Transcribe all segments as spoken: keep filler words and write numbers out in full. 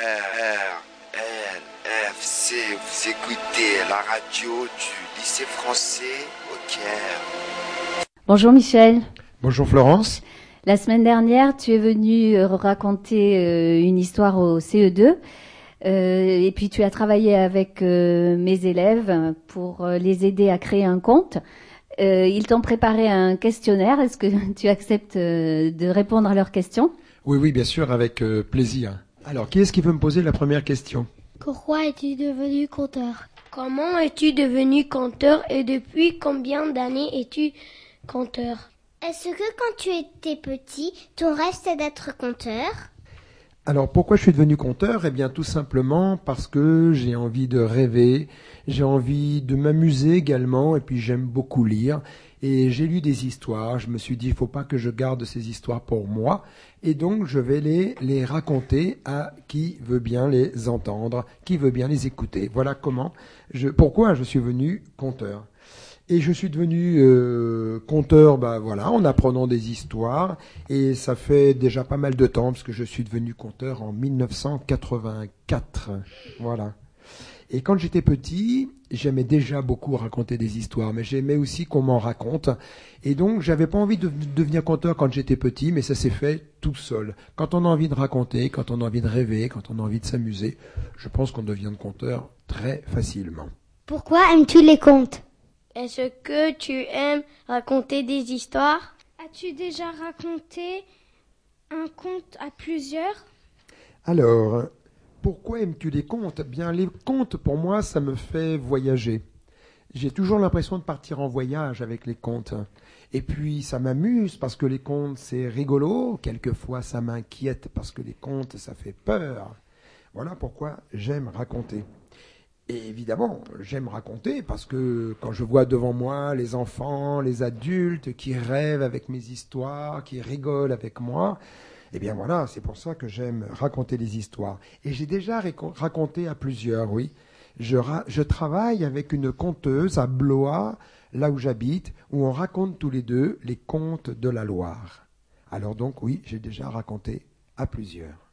R, L, F, C, vous écoutez la radio du lycée français au Caire. Bonjour Michel. Bonjour Florence. La semaine dernière, tu es venu raconter euh, une histoire au C E deux euh, et puis tu as travaillé avec euh, mes élèves pour euh, les aider à créer un compte. Euh, ils t'ont préparé un questionnaire. Est-ce que tu acceptes euh, de répondre à leurs questions ? Oui, oui, bien sûr, avec euh, plaisir. Alors, qui est-ce qui veut me poser la première question ? Pourquoi es-tu devenu conteur ? Comment es-tu devenu conteur et depuis combien d'années es-tu conteur ? Est-ce que quand tu étais petit, ton rêve c'était d'être conteur ? Alors, pourquoi je suis devenu conteur ? Eh bien, tout simplement parce que j'ai envie de rêver, j'ai envie de m'amuser également, et puis j'aime beaucoup lire. Et j'ai lu des histoires, je me suis dit, il ne faut pas que je garde ces histoires pour moi, et donc je vais les, les raconter à qui veut bien les entendre, qui veut bien les écouter. Voilà comment, je, pourquoi je suis devenu conteur. Et je suis devenu euh, conteur, bah voilà, en apprenant des histoires, et ça fait déjà pas mal de temps, parce que je suis devenu conteur en mille neuf cent quatre-vingt-quatre, voilà. Et quand j'étais petit, j'aimais déjà beaucoup raconter des histoires, mais j'aimais aussi qu'on m'en raconte. Et donc, j'avais pas envie de devenir conteur quand j'étais petit, mais ça s'est fait tout seul. Quand on a envie de raconter, quand on a envie de rêver, quand on a envie de s'amuser, je pense qu'on devient conteur très facilement. Pourquoi aimes-tu les contes ? Est-ce que tu aimes raconter des histoires ? As-tu déjà raconté un conte à plusieurs ? Alors, pourquoi aimes-tu les contes ? Bien, les contes, pour moi, ça me fait voyager. J'ai toujours l'impression de partir en voyage avec les contes. Et puis, ça m'amuse parce que les contes, c'est rigolo. Quelquefois, ça m'inquiète parce que les contes, ça fait peur. Voilà pourquoi j'aime raconter. Et évidemment, j'aime raconter parce que quand je vois devant moi les enfants, les adultes qui rêvent avec mes histoires, qui rigolent avec moi, eh bien voilà, c'est pour ça que j'aime raconter les histoires. Et j'ai déjà réco- raconté à plusieurs, oui. Je, ra- je travaille avec une conteuse à Blois, là où j'habite, où on raconte tous les deux les contes de la Loire. Alors donc oui, j'ai déjà raconté à plusieurs.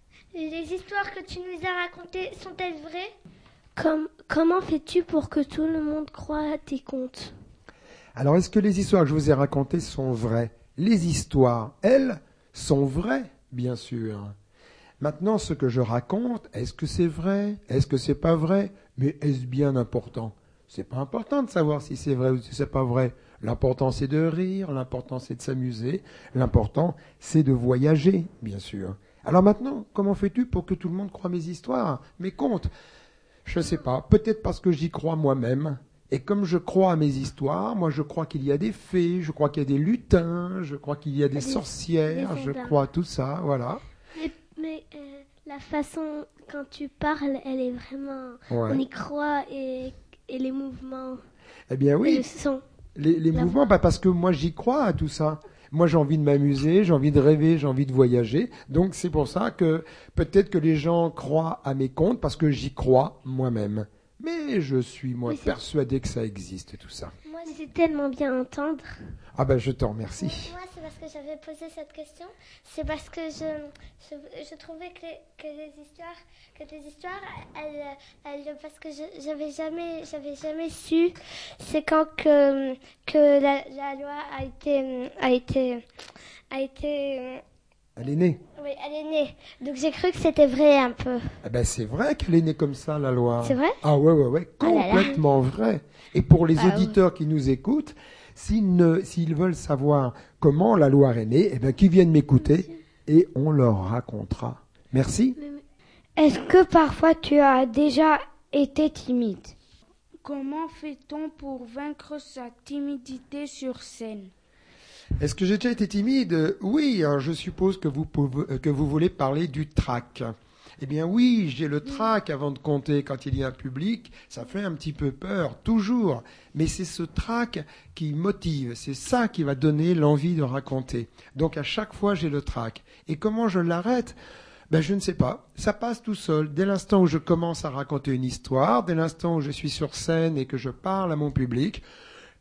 Les histoires que tu nous as racontées sont-elles vraies ? Comme, comment fais-tu pour que tout le monde croie à tes contes ? Alors est-ce que les histoires que je vous ai racontées sont vraies ? Les histoires, elles, sont vraies, bien sûr. Maintenant, ce que je raconte, est-ce que c'est vrai ? Est-ce que c'est pas vrai ? Mais est-ce bien important ? C'est pas important de savoir si c'est vrai ou si c'est pas vrai. L'important, c'est de rire, l'important, c'est de s'amuser, l'important, c'est de voyager, bien sûr. Alors maintenant, comment fais-tu pour que tout le monde croie mes histoires, mes contes ? Je ne sais pas, peut-être parce que j'y crois moi-même. Et comme je crois à mes histoires, moi je crois qu'il y a des fées, je crois qu'il y a des lutins, je crois qu'il y a des, des sorcières, des je crois à tout ça, voilà. Mais, mais euh, la façon quand tu parles, elle est vraiment... Ouais. On y croit et, et les mouvements... Eh bien oui, et le son, les, les mouvements, bah parce que moi j'y crois à tout ça. Moi, j'ai envie de m'amuser, j'ai envie de rêver, j'ai envie de voyager. Donc, c'est pour ça que peut-être que les gens croient à mes contes parce que j'y crois moi-même. Mais je suis, moi, oui, persuadé que ça existe, tout ça. Moi, c'est tellement bien entendre. Ah ben, je te remercie. Moi, c'est parce que j'avais posé cette question. C'est parce que je, je, je trouvais que les, que les histoires, que les histoires, elles, elles, parce que je, j'avais jamais, j'avais jamais su. C'est quand que que la, la loi a été, a été, a été. Elle est née. Oui, elle est née. Donc j'ai cru que c'était vrai un peu. Eh ben c'est vrai qu'elle est née comme ça, la loi. C'est vrai ? Ah ouais, ouais, ouais, complètement oh là là. Vrai. Et pour les ah, auditeurs oui. qui nous écoutent, s'ils, ne, s'ils veulent savoir comment la Loire est née, eh ben qu'ils viennent m'écouter et on leur racontera. Merci. Est-ce que parfois tu as déjà été timide ? Comment fait-on pour vaincre sa timidité sur scène ? Est-ce que j'ai déjà été timide ? Oui, alors je suppose que vous, pouvez, que vous voulez parler du trac. Eh bien oui, j'ai le trac avant de compter. Quand il y a un public, ça fait un petit peu peur, toujours. Mais c'est ce trac qui motive, c'est ça qui va donner l'envie de raconter. Donc à chaque fois, j'ai le trac. Et comment je l'arrête ? Ben, je ne sais pas. Ça passe tout seul. Dès l'instant où je commence à raconter une histoire, dès l'instant où je suis sur scène et que je parle à mon public,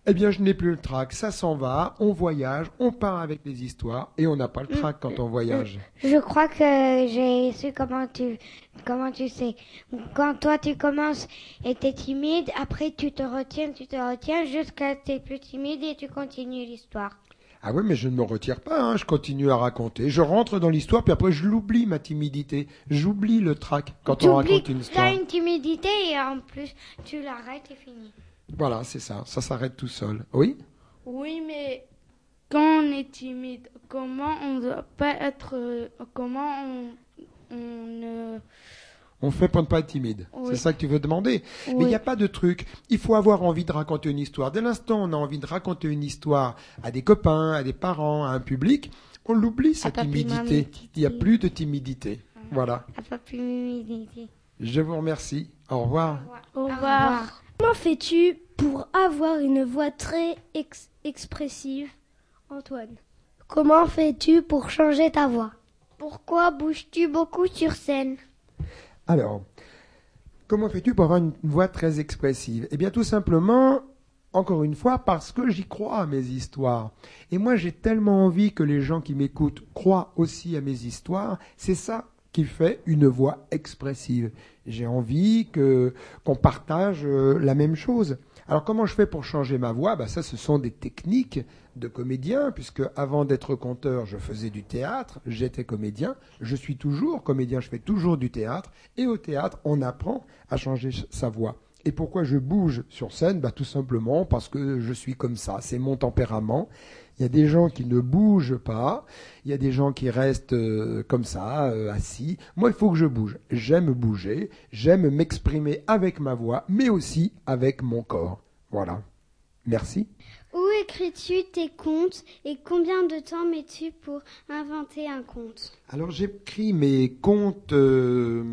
Eh bien, je n'ai plus le trac, ça s'en va, on voyage, on part avec les histoires et on n'a pas le trac quand on voyage. Je crois que j'ai su comment tu, comment tu sais. Quand toi tu commences et t'es timide, après tu te retiens, tu te retiens jusqu'à t'es plus timide et tu continues l'histoire. Ah oui, mais je ne me retire pas, hein, je continue à raconter. Je rentre dans l'histoire, puis après je l'oublie, ma timidité. J'oublie le trac quand tu on raconte une Tu histoire. as une timidité et en plus tu l'arrêtes et fini. Voilà, c'est ça, ça s'arrête tout seul. Oui ? Oui, mais quand on est timide, comment on ne doit pas être... euh, comment on... on ne... On fait pour ne pas être timide. Oui. C'est ça que tu veux demander. Oui. Mais il n'y a pas de truc. Il faut avoir envie de raconter une histoire. Dès l'instant où on a envie de raconter une histoire à des copains, à des parents, à un public, on l'oublie, sa timidité. Il n'y a plus de timidité. Voilà. Je vous remercie. Au revoir. Au revoir. Comment fais-tu pour avoir une voix très ex- expressive, Antoine? Comment fais-tu pour changer ta voix? Pourquoi bouges-tu beaucoup sur scène? Alors, comment fais-tu pour avoir une voix très expressive? Eh bien, tout simplement, encore une fois, parce que j'y crois à mes histoires. Et moi, j'ai tellement envie que les gens qui m'écoutent croient aussi à mes histoires. C'est ça qui fait une voix expressive. J'ai envie que qu'on partage euh, la même chose. Alors comment je fais pour changer ma voix? Bah, ça, ce sont des techniques de comédien, puisque avant d'être conteur, je faisais du théâtre, j'étais comédien, je suis toujours comédien, je fais toujours du théâtre, et au théâtre, on apprend à changer sa voix. Et pourquoi je bouge sur scène? Bah, tout simplement parce que je suis comme ça, c'est mon tempérament. Il y a des gens qui ne bougent pas, il y a des gens qui restent euh, comme ça, euh, assis. Moi, il faut que je bouge. J'aime bouger, j'aime m'exprimer avec ma voix, mais aussi avec mon corps. Voilà. Merci. Où écris-tu tes contes et combien de temps mets-tu pour inventer un conte? Alors, j'écris mes contes... Euh,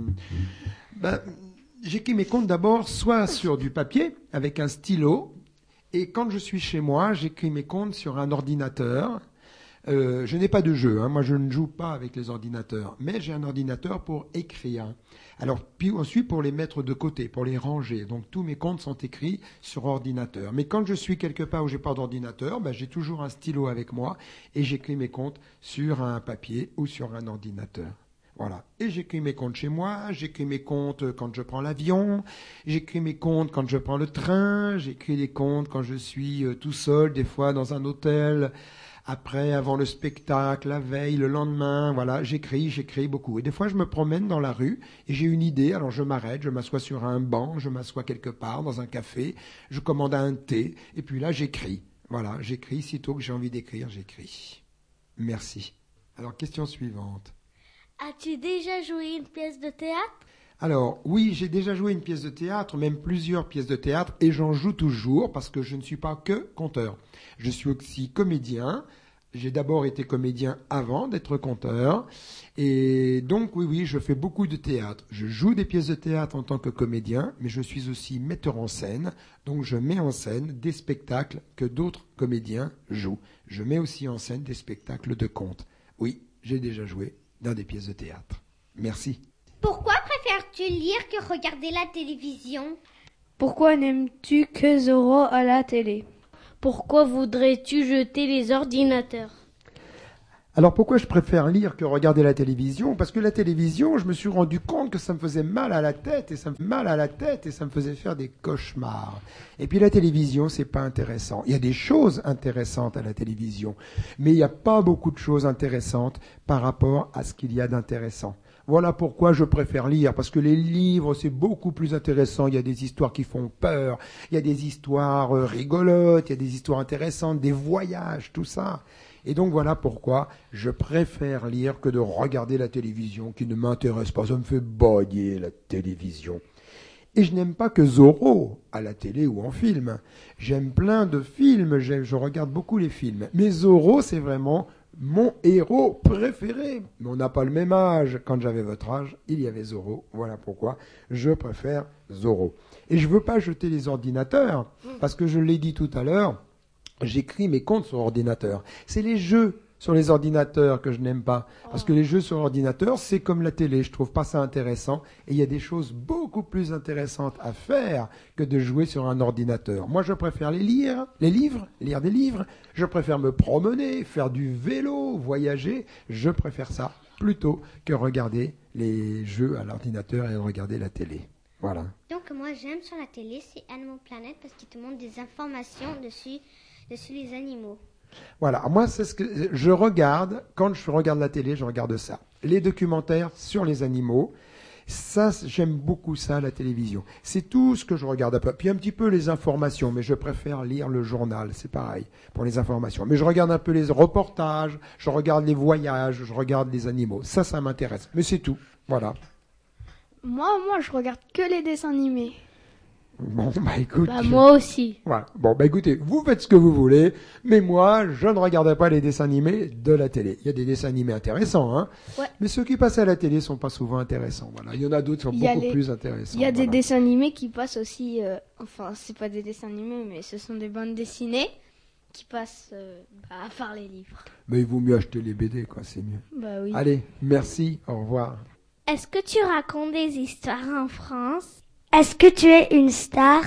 ben, j'écris mes contes d'abord soit sur du papier, avec un stylo, et quand je suis chez moi, j'écris mes contes sur un ordinateur. Euh, je n'ai pas de jeu, hein. Moi je ne joue pas avec les ordinateurs, mais j'ai un ordinateur pour écrire. Alors puis ensuite pour les mettre de côté, pour les ranger. Donc tous mes contes sont écrits sur ordinateur. Mais quand je suis quelque part où j'ai pas d'ordinateur, ben, j'ai toujours un stylo avec moi et j'écris mes contes sur un papier ou sur un ordinateur. Voilà. Et j'écris mes contes chez moi, j'écris mes contes quand je prends l'avion, j'écris mes contes quand je prends le train, j'écris des contes quand je suis euh, tout seul, des fois dans un hôtel, après, avant le spectacle, la veille, le lendemain, voilà, j'écris, j'écris beaucoup. Et des fois, je me promène dans la rue et j'ai une idée, alors je m'arrête, je m'assois sur un banc, je m'assois quelque part dans un café, je commande un thé, et puis là, j'écris. Voilà, j'écris, sitôt que j'ai envie d'écrire, j'écris. Merci. Alors, question suivante. As-tu déjà joué une pièce de théâtre? Alors, oui, j'ai déjà joué une pièce de théâtre, même plusieurs pièces de théâtre, et j'en joue toujours parce que je ne suis pas que conteur. Je suis aussi comédien. J'ai d'abord été comédien avant d'être conteur. Et donc, oui, oui, je fais beaucoup de théâtre. Je joue des pièces de théâtre en tant que comédien, mais je suis aussi metteur en scène. Donc, je mets en scène des spectacles que d'autres comédiens jouent. Je mets aussi en scène des spectacles de contes. Oui, j'ai déjà joué dans des pièces de théâtre. Merci. Pourquoi préfères-tu lire que regarder la télévision? Pourquoi n'aimes-tu que Zorro à la télé? Pourquoi voudrais-tu jeter les ordinateurs? Alors pourquoi je préfère lire que regarder la télévision? Parce que la télévision, je me suis rendu compte que ça me faisait mal à la tête et ça me fait mal à la tête et ça me faisait faire des cauchemars. Et puis la télévision, c'est pas intéressant. Il y a des choses intéressantes à la télévision, mais il n'y a pas beaucoup de choses intéressantes par rapport à ce qu'il y a d'intéressant. Voilà pourquoi je préfère lire, parce que les livres, c'est beaucoup plus intéressant. Il y a des histoires qui font peur, il y a des histoires rigolotes, il y a des histoires intéressantes, des voyages, tout ça. Et donc voilà pourquoi je préfère lire que de regarder la télévision qui ne m'intéresse pas. Ça me fait bailler la télévision. Et je n'aime pas que Zorro à la télé ou en film. J'aime plein de films, je regarde beaucoup les films. Mais Zorro, c'est vraiment mon héros préféré. Mais on n'a pas le même âge. Quand j'avais votre âge, il y avait Zorro. Voilà pourquoi je préfère Zorro. Et je ne veux pas jeter les ordinateurs, parce que je l'ai dit tout à l'heure, j'écris mes contes sur ordinateur. C'est les jeux sur les ordinateurs que je n'aime pas. Parce que les jeux sur ordinateur, c'est comme la télé. Je trouve pas ça intéressant. Et il y a des choses beaucoup beaucoup plus intéressantes à faire que de jouer sur un ordinateur. Moi, je préfère les lire, les livres, lire des livres. Je préfère me promener, faire du vélo, voyager. Je préfère ça plutôt que regarder les jeux à l'ordinateur et regarder la télé. Voilà. Donc moi j'aime sur la télé, c'est Animal Planet parce qu'il te montre des informations dessus, dessus les animaux. Voilà, moi c'est ce que je regarde, quand je regarde la télé, je regarde ça. Les documentaires sur les animaux, ça j'aime beaucoup ça à la télévision. C'est tout ce que je regarde un peu. Puis un petit peu les informations, mais je préfère lire le journal, c'est pareil, pour les informations. Mais je regarde un peu les reportages, je regarde les voyages, je regarde les animaux. Ça, ça m'intéresse. Mais c'est tout, voilà. Moi, moi, je regarde que les dessins animés. Bon, bah écoute. Bah, moi aussi. Voilà. Bon, bah écoutez, vous faites ce que vous voulez, mais moi, je ne regarde pas les dessins animés de la télé. Il y a des dessins animés intéressants, hein. Ouais. Mais ceux qui passent à la télé sont pas souvent intéressants. Voilà. Il y en a d'autres qui sont beaucoup les... plus intéressants. Il y a voilà. des dessins animés qui passent aussi, euh, enfin, c'est pas des dessins animés, mais ce sont des bandes dessinées qui passent euh, bah, à part les livres. Mais il vaut mieux acheter les B D, quoi, c'est mieux. Bah oui. Allez, merci, au revoir. Est-ce que tu racontes des histoires en France? Est-ce que tu es une star?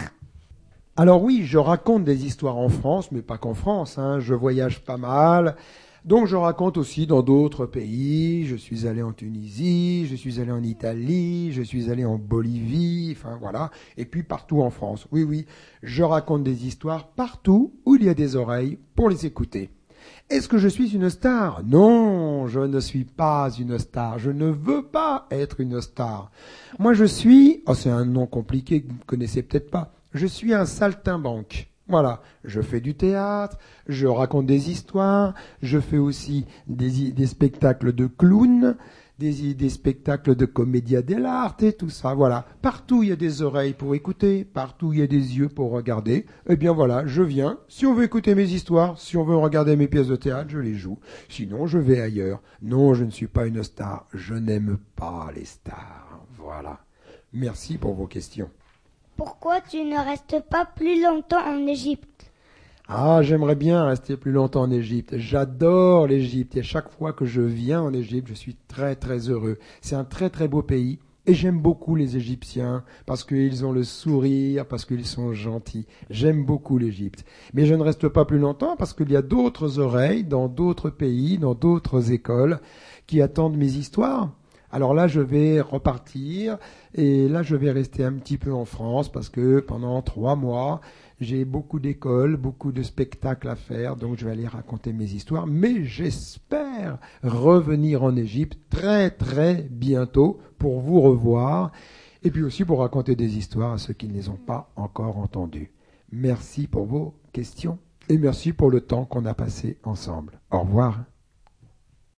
Alors oui, je raconte des histoires en France, mais pas qu'en France, hein. Je voyage pas mal. Donc je raconte aussi dans d'autres pays. Je suis allé en Tunisie, je suis allé en Italie, je suis allé en Bolivie, enfin voilà. Et puis partout en France. Oui, oui, je raconte des histoires partout où il y a des oreilles pour les écouter. Est-ce que je suis une star? Non, je ne suis pas une star. Je ne veux pas être une star. Moi, je suis... Oh, c'est un nom compliqué que vous ne connaissez peut-être pas. Je suis un saltimbanque. Voilà, je fais du théâtre, je raconte des histoires, je fais aussi des, des spectacles de clowns, des, des spectacles de commedia dell'arte et tout ça, voilà. Partout il y a des oreilles pour écouter, partout il y a des yeux pour regarder. Eh bien voilà, je viens. Si on veut écouter mes histoires, si on veut regarder mes pièces de théâtre, je les joue. Sinon, je vais ailleurs. Non, je ne suis pas une star. Je n'aime pas les stars. Voilà. Merci pour vos questions. Pourquoi tu ne restes pas plus longtemps en Égypte? Ah, j'aimerais bien rester plus longtemps en Égypte. J'adore l'Égypte et chaque fois que je viens en Égypte, je suis très très heureux. C'est un très très beau pays et j'aime beaucoup les Égyptiens parce qu'ils ont le sourire, parce qu'ils sont gentils. J'aime beaucoup l'Égypte. Mais je ne reste pas plus longtemps parce qu'il y a d'autres oreilles dans d'autres pays, dans d'autres écoles qui attendent mes histoires. Alors là, je vais repartir et là, je vais rester un petit peu en France parce que pendant trois mois, j'ai beaucoup d'écoles, beaucoup de spectacles à faire, donc je vais aller raconter mes histoires. Mais j'espère revenir en Égypte très très bientôt pour vous revoir et puis aussi pour raconter des histoires à ceux qui ne les ont pas encore entendues. Merci pour vos questions et merci pour le temps qu'on a passé ensemble. Au revoir.